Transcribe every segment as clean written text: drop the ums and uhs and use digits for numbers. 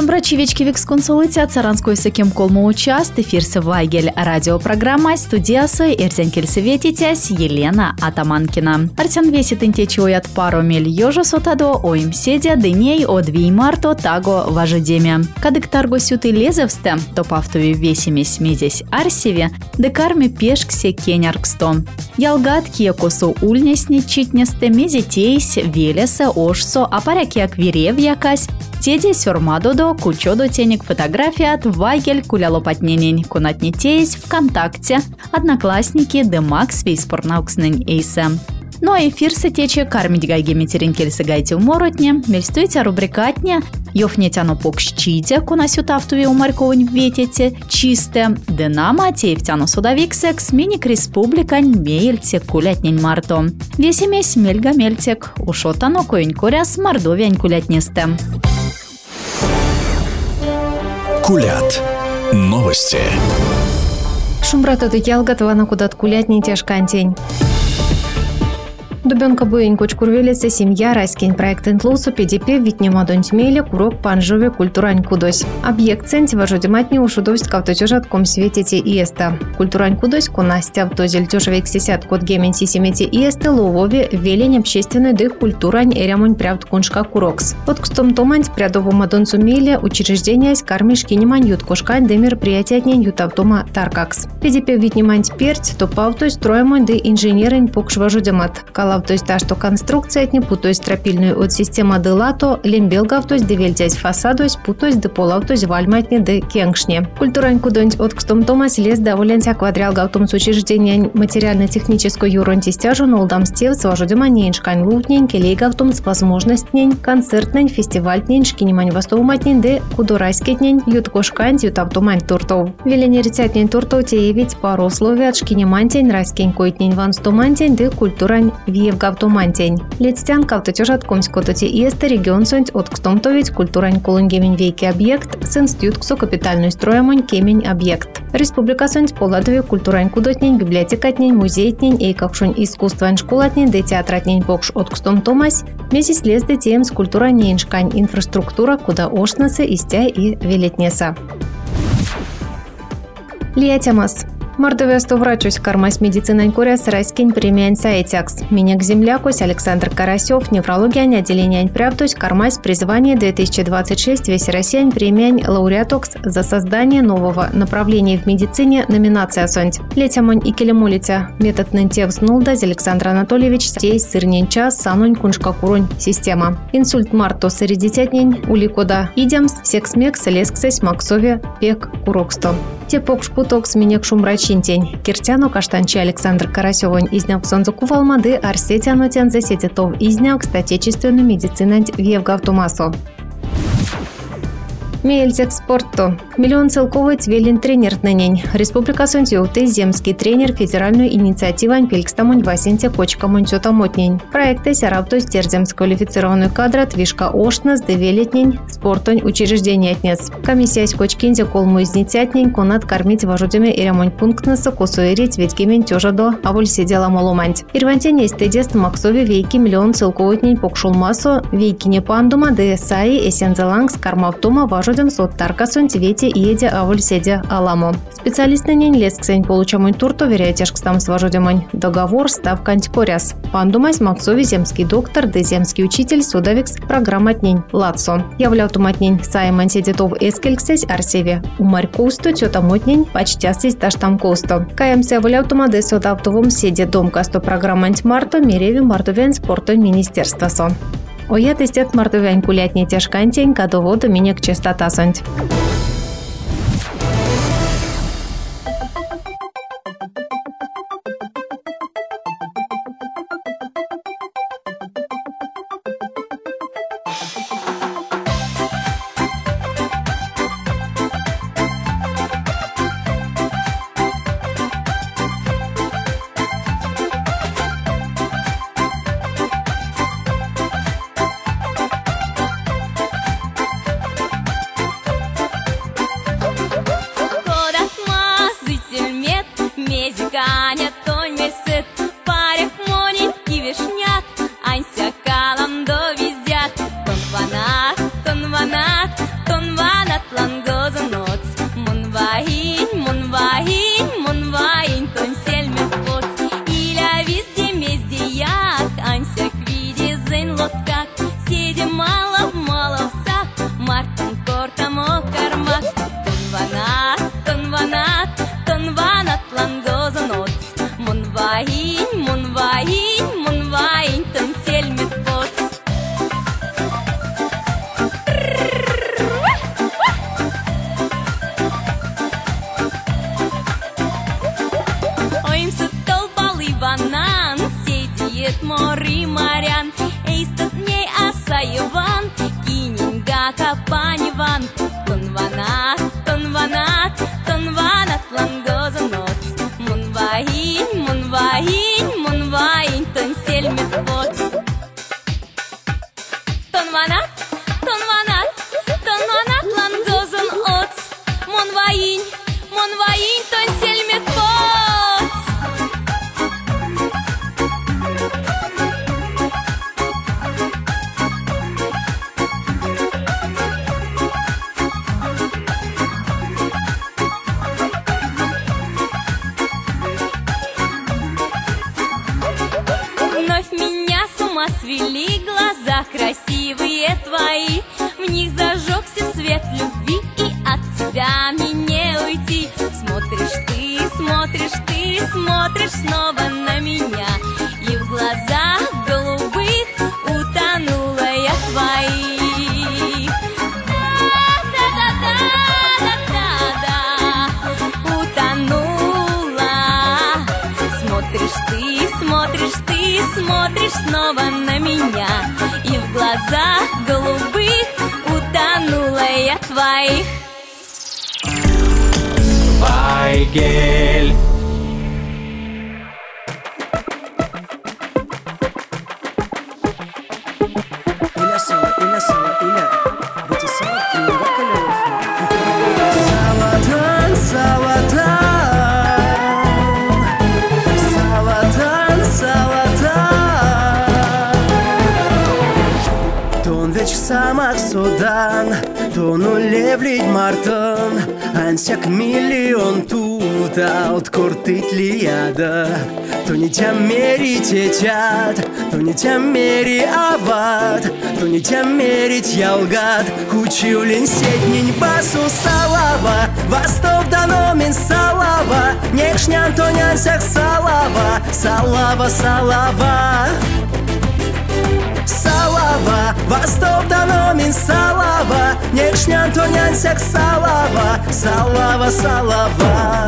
Шумбрачевички виксконсолыця Царанской сыкем колмо участ, эфирсы Вайгель, радиопрограмма, студиясы, эрзенкельсоветитясь Елена Атаманкина. Артян весит интечой от пару мель ёжа сотадо, оим седя, дыней от веймарто таго важедеме. Кадык тарго сюты лезевсте, то павтуви весимесь мезесь арсеве, декарми пешксе кенярксто. Ялгат киекосу ульнесни читнесте мезетейс, велеса ошсо, апаряки аквирев якась, теди сюрмадодо, кучодо тенек фотографият, Вайгель кулялопатненень, кунатнетейс, ВКонтакте, Одноклассники, Демакс, Вейспорнаукснень эйсе. Ну а эфир сетече кармить гайге метеринкельсы гайте уморотне, мельстуйте рубрикатне, ёфнетяно покщите, кунасю тафтуве умарьковань ветете, чисте, Динамо, теевтяно судовиксекс, миник республикань, мейльте кулятнень марто. Весемесь мельга мельтек, ушотано коень коряс, мордовянь кулятнесте. Кулят. Новости. Шумбрато дыкял готова кудат кулятнень тяжкантень. Дубенка буень кочкурвелеса семья Раскинь проект интлусу ПДП витнема донтьмеле курок панжове культурань кудось. Объект центи важодиматни ушудовсть кавтотюжат ком светите иеста. Культурань кудось кунастя в тозель тюжевек сисят код гемен сисимете иесте ловове велень общественной дых культурань эрямонь прявт куншка курокс. От кстом томань прядову мадонцу меле учреждения с кармишки немань ют кошкань де мероприятия днень ютавтома таркакс. ПДП витнемань перть то павтось строемонь де инженерень покш важодимат. То есть та, что конструкция от непу, то есть стропильную от система делато, лембелгав, то есть девельтять фасадось, путось де полав, то есть вальматни де кенгшне. Культурань кудонь от кстом томас лес доволенся квадрял гавтом с учреждения материально-технической юронти стяжу на улдам стев с важодиманень шкань лутнень, келей гавтом с возможностнень, концертнень, фестивальтнень, шкинимань востовматнень де кудорайскетнень, юткошкань, ютавтомань туртов. Веление рецятнень туртов теевить пару условий от шкинимантень, райскень койтнень ванстомантень де культурань в гавтомантень. Летстян кавтотюжат комськототи иесте регион сонть от кстомтовить культурань колунгемень вейки объект с институт ксо капитальную строемонь кемень объект. Республика сонть поладове культурань кудотнень, библиотекатнень, музейтнень, эйкакшунь искусствань школатнень, де театратнень покш от кстомтомась, месяц лес де тем с культуранень шкань инфраструктура, куда ошнасы, истя и велетнеса. Лиятямас. Мордовесто врачусь кармась медицинань куряс Раскинь премиань саэтякс. Минек землякусь Александр Карасев, неврология отделение прявтусь кармась призвание 2026 весь Россиянь премиань лауреатокс за создание нового направления в медицине номинация сонть. Летямонь и келемулитя метод нынтев снулдаз Александр Анатольевич стей сырненча санунь куншка курунь система. Инсульт марто средитятнень уликода идемс секс-мекс лесксесь максове пек куроксто. Тепок шпутокс минек шумрачинтень. Киртяно каштанчи Александр Карасевонь изняк сонзуку валмады арсетяно тянзе сететов изняк статечественную медицинанть вевгавтумасо. Мельтек спорту. Миллион целковый твелин тренер нынень. Республика Сонтьюты земский тренер федеральную инициативу Анпелькстамонь Васенте Кочкамонь Тётамотнень. Проекты сяравто стерземс квалифицированную кадра твишка ошнас девелетнень спортонь учреждение отнес. Комиссия с Кочкинзе колму изнитятнень конат кормить важудями и ремонт пунктнаса косуэрить веткимен тёжадо аволь сидела моломанть. Ирвантень эстедест максове вейки миллион целковый тнень покшул массу вейки не пандума ДСАИ эсензелангс кармавтума важу сот таркасон тивете иеде аволь седя аламо. Специалист на нень лесксень получамонь турто веряетяшкстам сважудямонь. Договор став кантикоряс. Пандумась максови земский доктор, де земский учитель судовикс программа тнень лацо. Являвтуматнень сайман седетов эскельксесь арсеве. Умарь коусто тётамотнень почтястись таштам коусто. Каемся являвтума де сотавтовом седе дом касто программа марто мереви мартовен спорто министерства сон. Оя тестят мартовянь кулятней тяжкантень, кадоводу минек частота сонть. капаниван. Тонванат, тонванат, тонванат лангозанот. Мунваин, мунваин, мунваин, тонсельмет вот. Тонванат, тонванат, тонванат лангозанот. Мунваин, мунваин, тонсельмет вот. Свели глаза красивые твои, в них зажегся свет любви, и от тебя мне не уйти. Смотришь ты, смотришь ты, смотришь снова на меня, и в глазах голубых утонула я твоих. Да-да-да-да-да-да, утонула. Смотришь ты, смотришь ты, смотришь снова на меня, и в глазах голубых утонула я твоих. Вайгель. Самак Судан, тону левлить Мартон, ансяк миллион тут, алт кортит лияда. То не тя мери тетят, то не тя мери ават, то не тя мерить ялгат, кучиулин сетнень басу салава, восток даномин салава, нешнян то нянсяк салава, салава, салава. Салава, восток даномин салава, нешнян то нянсяк салава, салава, салава.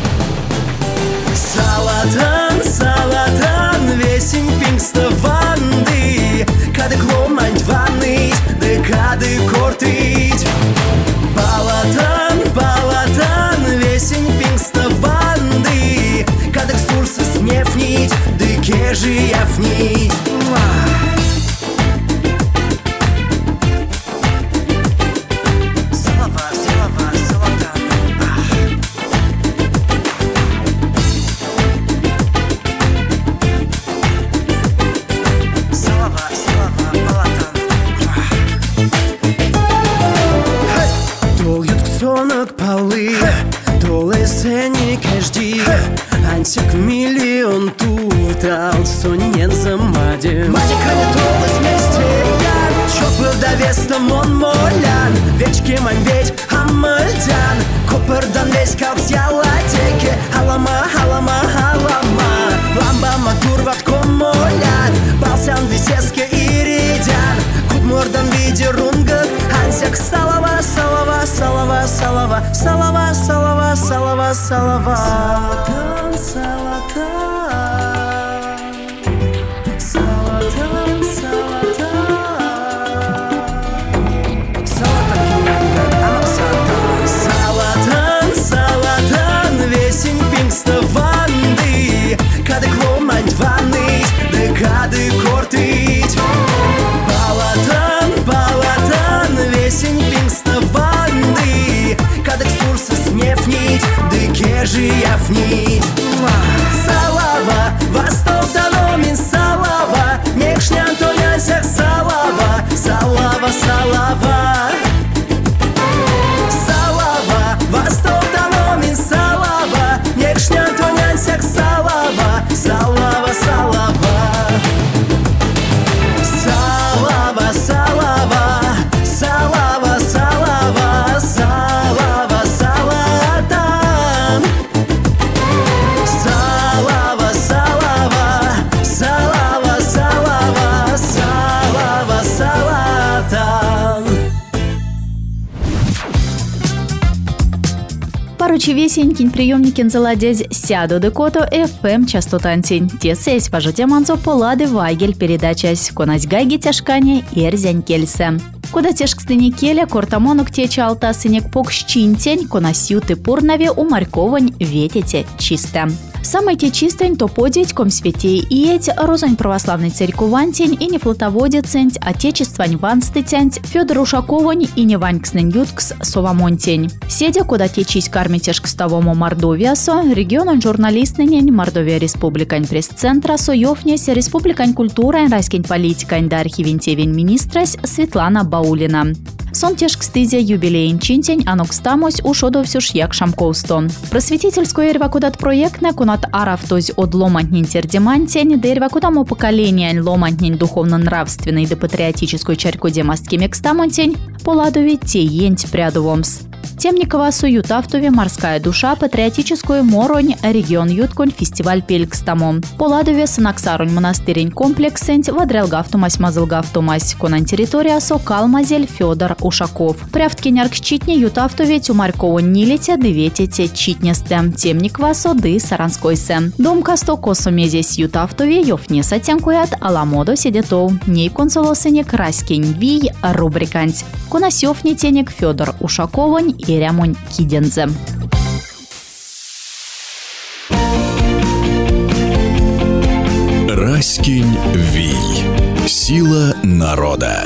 Салатан, салатан, весень пингставанды, кады кломань дваныть, да кады кортыть. Балатан, балатан, весень пингставанды, кады ксурсы снефнить, да кежи яфнить. Ансяк миллион тут, ал сонен замадим. Мадика не толась вместе, чопыр да вестом он молян. Вечки мань ведь хамальдян, копырдан весь калс яладеке. Халама, халама, халама, ламба матурват комолян. Балсян висеске иридян, кудмурдан виде рунгак. Ансяк салава, салава, салава, салава, салава, салава, салава, салава. Кады кортить. Балатан, балатан, весень пингставанды, кады ксурсы снефнить, да кежи яфнить. Салава, восток даномин салава, нешнян то нянсяк салава, салава, салава. Салава, восток даномин салава, нешнян то нянсяк салава, салава, салава. Салава, салава, салава, салава, салава, салатан. Салава, салава, салава, салава, салава, салатан. Паручи весенькин приемникин заладезь сяду декото FM частотантень. Тесесь пожутя манзо полады Вайгель передачась конась гайги тяжкане и эрзянь кельсе. Куда тешкстыни келя кортамонук тече алтасынек покщинтень, конасюты пурнаве умарьковань ветите чисто. Самый те чистень то подеть комсвете иеть, розонь православный церковантень и не флотоводецень, отечествань ванстытянь, Федор Ушаковань и не ванькснен юткс совамонтень. Седя, куда течись кармитешкстовому Мордовиасо, регион журналистнень Мордовия Республикань пресс-центра соёвнесь Республикань культура райскень политикань да архивентевень министрась Светлана Баулина. Сон тешкстызе юбилейн чинтень анокстамось ушодовсюш як шамковстон. Просветительскую эрвакудат проектне кунат аравтоз от ломантнин тердемантень, да эрвакудаму поколения ломантнин духовно-нравственной да патриотической чарькодемастки мекстамонтень, поладови те енть прядовомс. Темникова суютавтове морская душа патриотическую моронь регион ютконь фестиваль пелькстамо. Поладове санаксарунь монастырень комплексенть вадрелгавтумась мазылгавтумась конан территория сокалмазель Федор Ушаков. Прявткинярк читне ютавтове тюмарьково нилете дыветете читнесте. Темникова соды саранскойсе. Дом касто косомезесь ютавтове ёфне сатянкуят аламодо седетов. Ней консолосенек раскень вий рубриканць. Конасёфне тенек Федор Ушаковонь и Рямонь Кидензе. Раскень вий. Сила народа.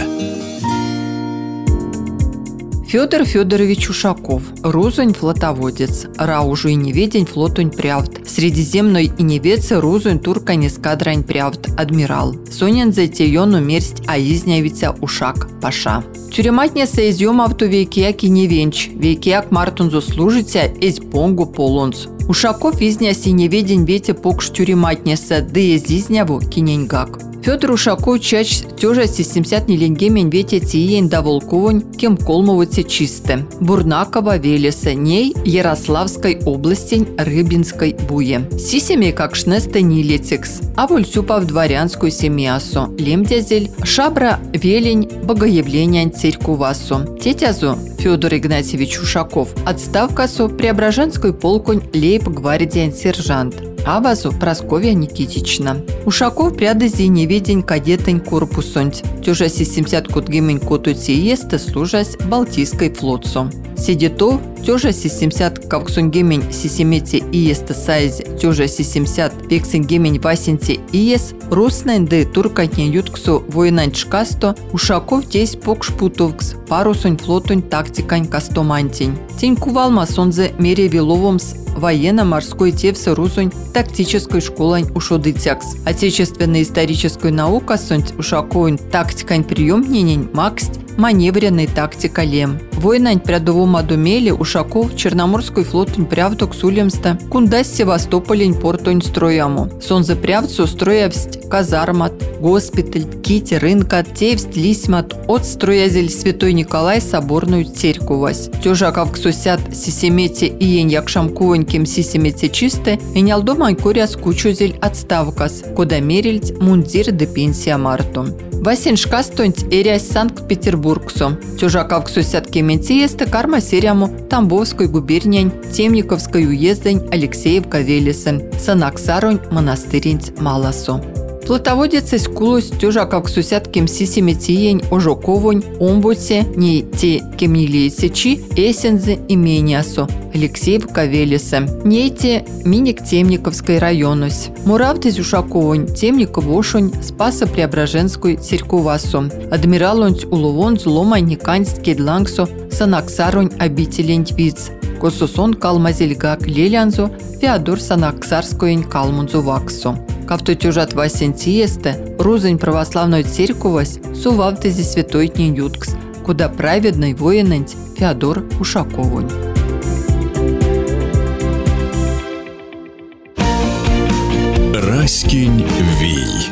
Федор Федорович Ушаков, розонь флотоводец, раужу и неведень флотунь прявд, средиземной и невеце розонь туркань эскадрань прявд, адмирал. Сонен затеёну мерсть аизнявица Ушак Паша. Тюрематня соизъем авто вейкияк и невенч, вейкияк мартунзу служится эзь понгу полонц. Ушаков изняси неведень вете покш тюрематняса, да езизняву киненьгак. Федор Ушаков чач тёжа 70 ленгемень вете тиень да волковонь кем колмовыце чисте. Бурнакова велеса ней Ярославской области Рыбинской буе. Сисеме как шнесте нилетекс, а вольсюпа в дворянскую семьясу. Лемдязель шабра велень богоявления церкувасу. Тетязу Федор Игнатьевич Ушаков отставкасу Преображенской полконь лейб-гвардиан сержант. Авазу Прасковья Никитична. Ушаков прядызи неведень кадетень корпусонть. Тёжа 70 кутгемень котути есте служась Балтийской флотсу. Сидетов тёжа 70 кавксунгемень сисемете иесте сайз тёжа 70 пексенгемень васенте иес руснайн де туркатне ютксу воинань шкасто Ушаков тесь покшпутовкс парусонь флотонь тактикань кастомантень. Тень кувалма сонзе мере виловомс военно-морской тевсы рузонь тактической школань ушодыцякс. Отечественная историческая наука сонть Ушаковын тактикань приемненень максть маневренной тактика лем. Войнань прядовом адумеле Ушаков Черноморской флотунь прявток сулемста кундась Севастополень портонь строяму. Сонзе прявцу строявсть казармат, госпиталь, кити рынкат, тевсть лисьмат от строязель Святой Николай соборную церкувась. Тёжа кавксусят сисемете иень якшамковоньким сисемете чисте и нялдомань коряс кучузель отставкас, куда мерильть мундир де пенсия марту. Васин шкастонть эрясь Санкт-Петербургсу. Тёжа кавксусят кеменциесте карма сериаму Тамбовской губерниянь, Темниковской уездень Алексеевка велесен, Санаксаронь монастыринь маласу. Плотоводец из кулус тёжа кавксусят кемсисеметиень ожоковонь, омбуце, не те кемнилиесечи, эсензе имениасу, Алексеевка велесе, не те миник Темниковской районусь. Муравтез Ушаковонь, Темниковошонь, Спасо-Преображенскую церкувасу, адмиралонь уловон зломань никаньский длангсу, Санаксаронь обителень виц, Косусон калмазельгак лелянзу, Феодор Санаксарскоень калмунзу ваксу. Кавтотюжат васентиесте, рузень православной церкувась, сувавтези святойтний юткс, куда праведный воинент Феодор Ушаковонь. Раскень вий.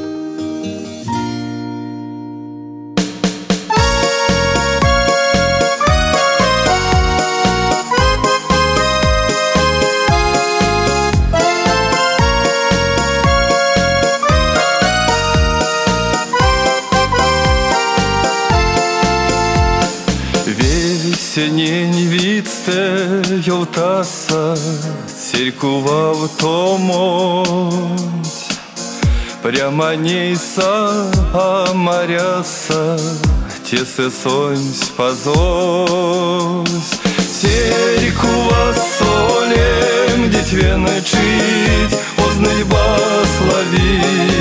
Сенень вицте йолтаса, церкува в томонть, прямо нейса амаряса, тесе сонсь позось. Терекува солем детве начить, ознать баслови.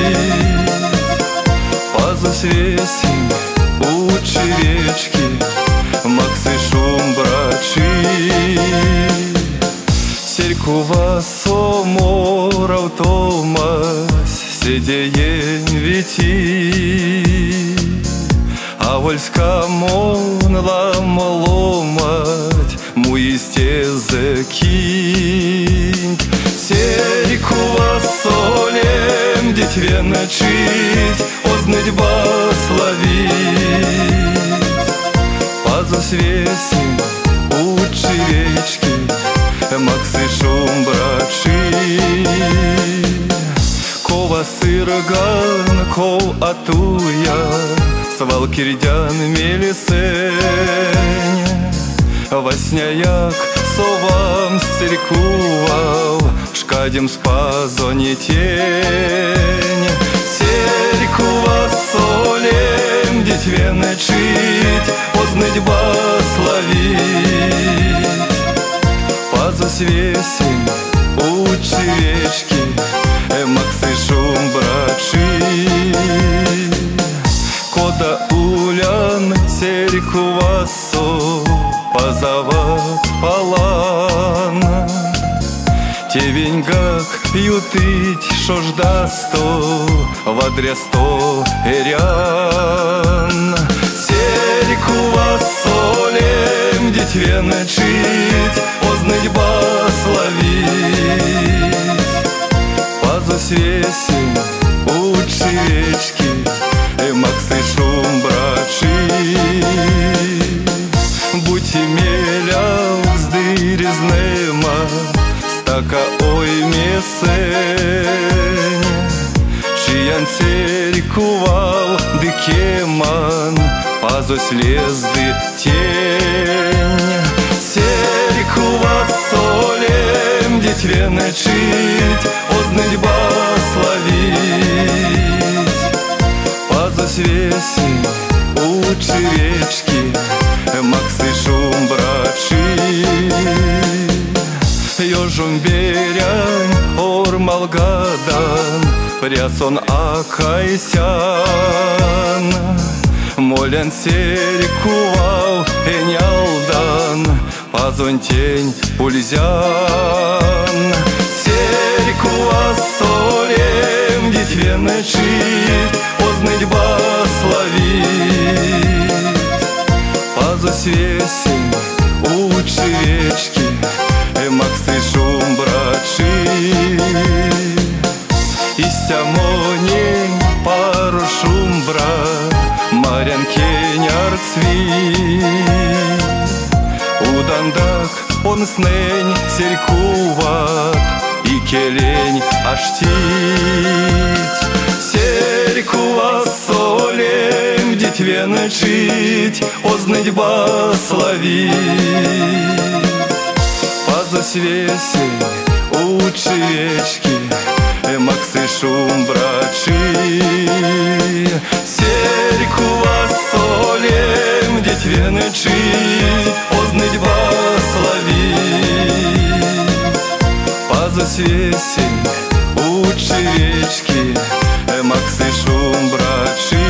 Пазус весень у черечки, максы шум брачи. Терекува соморав томась, седеен вити. А вольска монла моломать, муисте закинь. Терекува солем детве начить, ознать басловить. Пазус весень у черечки, максы шум брачи. Кова сырган, ков атуя, свалкирдян мелисень. Восняяк совам стерекував, шкадем спазони тень. Терекува солем детве начить, ознать басловить. Пазус весень у черечки, максы шум брачи. Кода улян терекува со, позават палан. Тевеньгак ютыть шождасто, вадрясто эрян. Терекува солем детве начить, ознать басловить. Пазус весень у черечки, максы шум брачи. Будь имеля вздырізнема, стака ой месень. Чиян терекував дикеман, пазус лезды тень. Терекува солем детве начить, ознать басловить. Пазус весень у черечки, максы шум брачи. Ёжум берянь ормалгадан, прясон акайсян. Молян терекував энялдан, пазон тень пульзян. Терекува солем детве начить, ознать басловить. Пазус весень у черечки, максы шум брачи. Истямонень пару шум брат, марян кеняр цви. Удандак он снень терекуват, и келень аштить. Терекува солем детве начить, ознать басловить. Пазус весень у черечки, максы шум брачи. Терекува солем детве начить, ознать басловить. Пазус весень у черечки, максы шум брачи.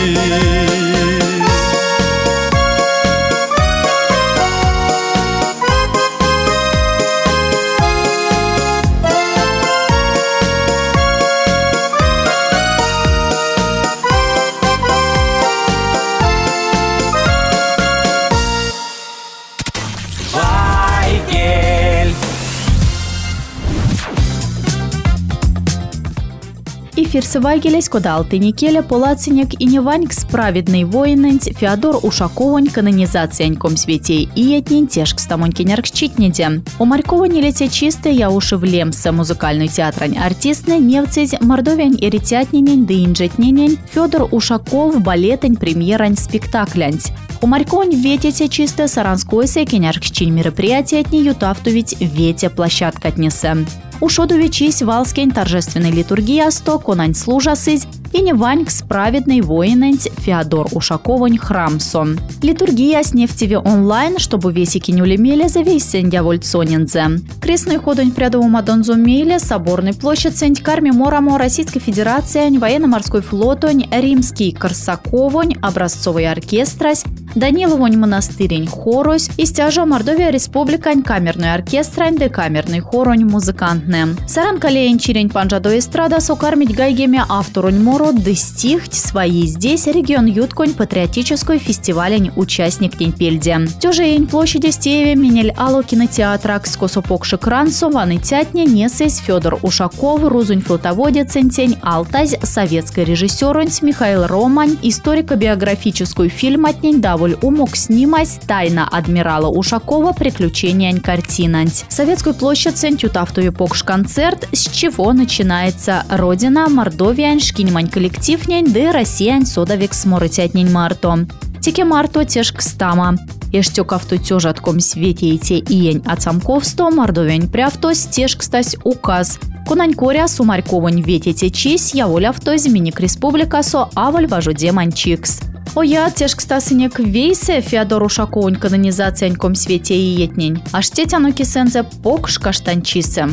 Эфир Вайгелес кодалты Никеля Полацинек и Неваньк справедный воинэнь Феодор Ушаковонь канонизацияньком светей и етнень тешк стамонькинерк читнеде. У Марьковани лете чисто я уши в лемса музыкальную театрань артистны невцить мордовянь и ретятненень да инжетненень Феодор Ушаков балетень премьерань спектаклянь. У Марьковань ветете чисто саранскойся киняркчин мероприятие от нее тавтувить вете площадка отнесе. У шоду вечись валскень торжественной литургии асто конань служасыть, и не ваньк справедный воиненць Феодор Ушаковонь храмсон. Литургия с нефтеве онлайн, чтобы весики не улемели за весь сендя вольцонензе. Крестный ходонь прядову Мадонзу Мейле, соборный площадь сендь карми морамо Российской Федерации, военно-морской флотонь, римский Корсаковонь, образцовый оркестрась, Даниловонь монастырень хорось и стяжа Мордовия республикань камерный оркестрань де камерный хоронь музыкантне. Саран калеен чирень панжадо эстрада сокармить гайгеме авторонь моро дыстихть свои здесь регион ютконь патриотической фестивалень участник день пельде. Тёжеень площади стееве минель ало кинотеатра скосопокши крансо ваны тятне несесь Федор Ушаков, рузунь флотоводец центень Алтазь, советский режиссерунь Михаил Романь, историко-биографическую фильм отнень даволь умок снимать «Тайна адмирала Ушакова. Приключения картинанть». Советскую площадь центют автоепокш концерт, с чего начинается Родина, Мордовия, шкинемань коллективнень, да Россия, содовик сморытятнень марто. Теке марто теж кстама. Ештёк авто тёж отком свете и те иень отцамковсто, Мордовень прявто стеж кстась указ. Кунань коря сумарьковонь ветите чись, я воля авто зменик республика со аволь важуде манчикс. Оя теж кстасынек вейсе Феодор Ушаковонь канонизацияньком свете и етнень. Аж тетяну кисензе покш каштанчисе.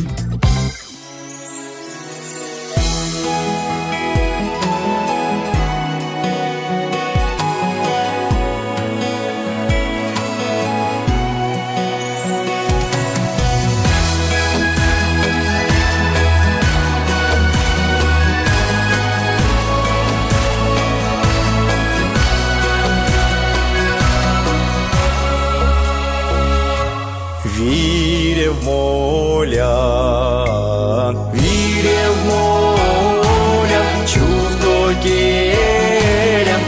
Вире в молян, чувто келям,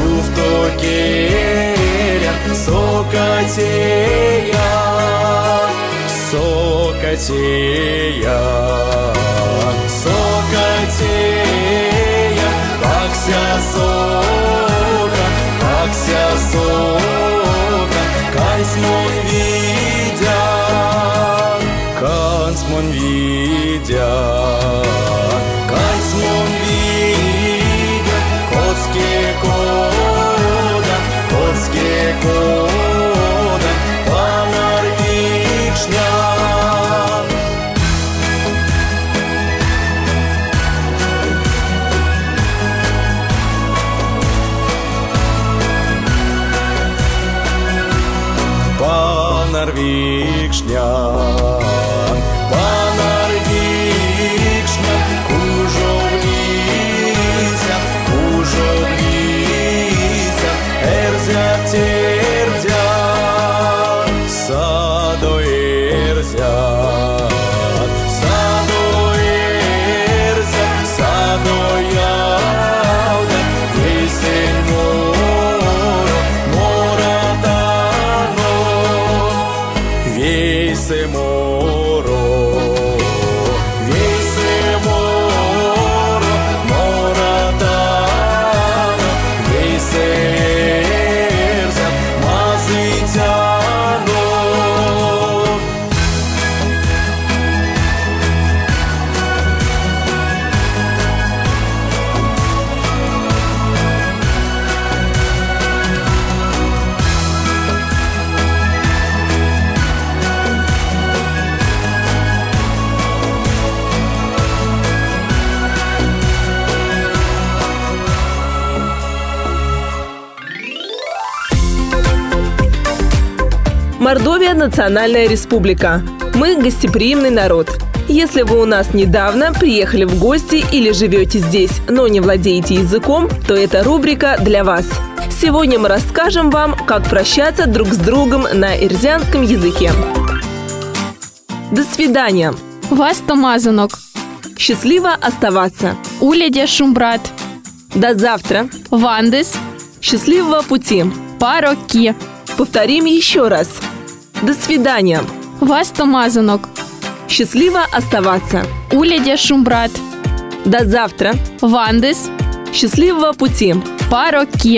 сокатея, пакся сока, кансмон видя, котске кода, панарвичня. Панарвичня. Мордовия – национальная республика. Мы – гостеприимный народ. Если вы у нас недавно приехали в гости или живете здесь, но не владеете языком, то эта рубрика для вас. Сегодня мы расскажем вам, как прощаться друг с другом на эрзянском языке. До свидания. Вас томазанок. Счастливо оставаться. Уледе шумбрат. До завтра. Вандес. Счастливого пути. Пароки. Повторим еще раз. До свидания. Вас томазанок. Счастливо оставаться. Уледе шумбрат. До завтра. Вандес. Счастливого пути. Пароки.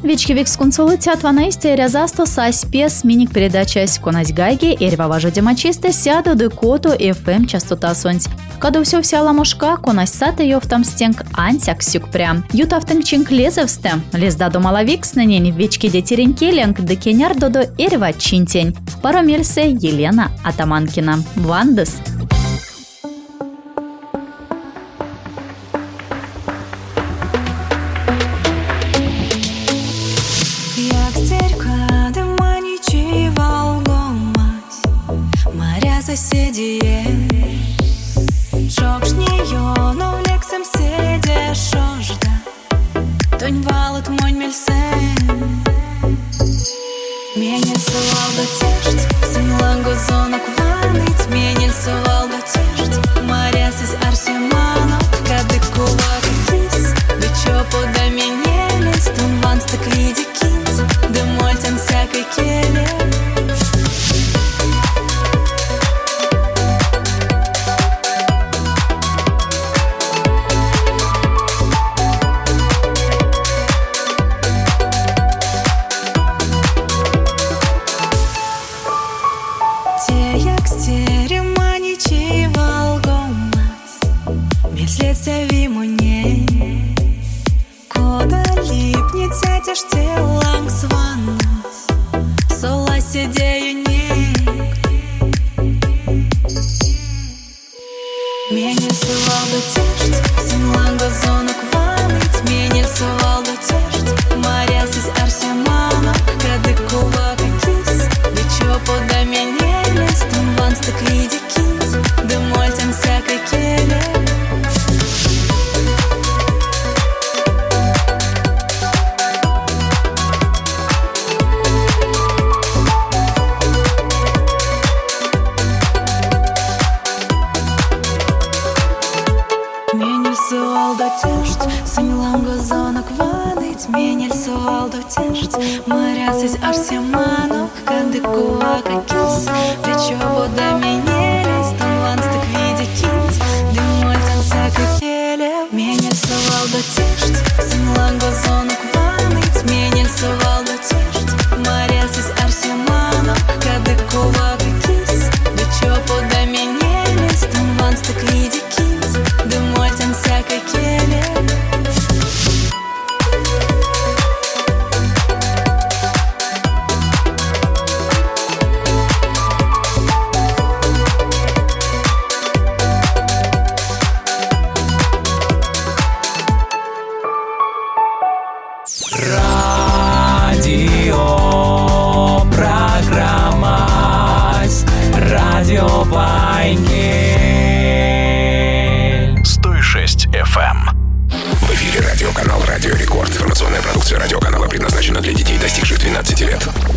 Вечкивик скунцулытят ванаисте рязасто саспес миник передачась конась гайги эрваважу демачисте сяду декоту FM частота сонць. Каду все вся ламушка конась саты ёвтам стенг ансяк сюк прям. Ютавтынг чинг лезевсте. Лезда до малавикс на нень вечки детеренькеленг декеняр додо эрва чинтень. Паромельсе Елена Атаманкина. Вандес. Соседи, жокшнеё, но влексем седе шожда, тонь валут монь мельсен. Менель сувалда тешт, синланго зонок ваныть, менель сувалда тешт, морясись арсемано, кадыку вакис, бичо пода менелись, тон ван стакриди кинт, да мольтен всякой келе. Морясись арсемано, кадыку акакис, плечо вода менелись, тон ванстык види кинт, дымольтен всякой келе. Менель сувалда тешт, синланго зонок ваныть, менель сувалда тешт, морясись арсемано, кадыку акакис, плечо вода менелись, тон ванстык види кинт, дымольтен всякой келе. Радио Вайнгель 106 FM. В эфире радиоканал «Радио Рекорд». Информационная продукция радиоканала предназначена для детей, достигших 12 лет.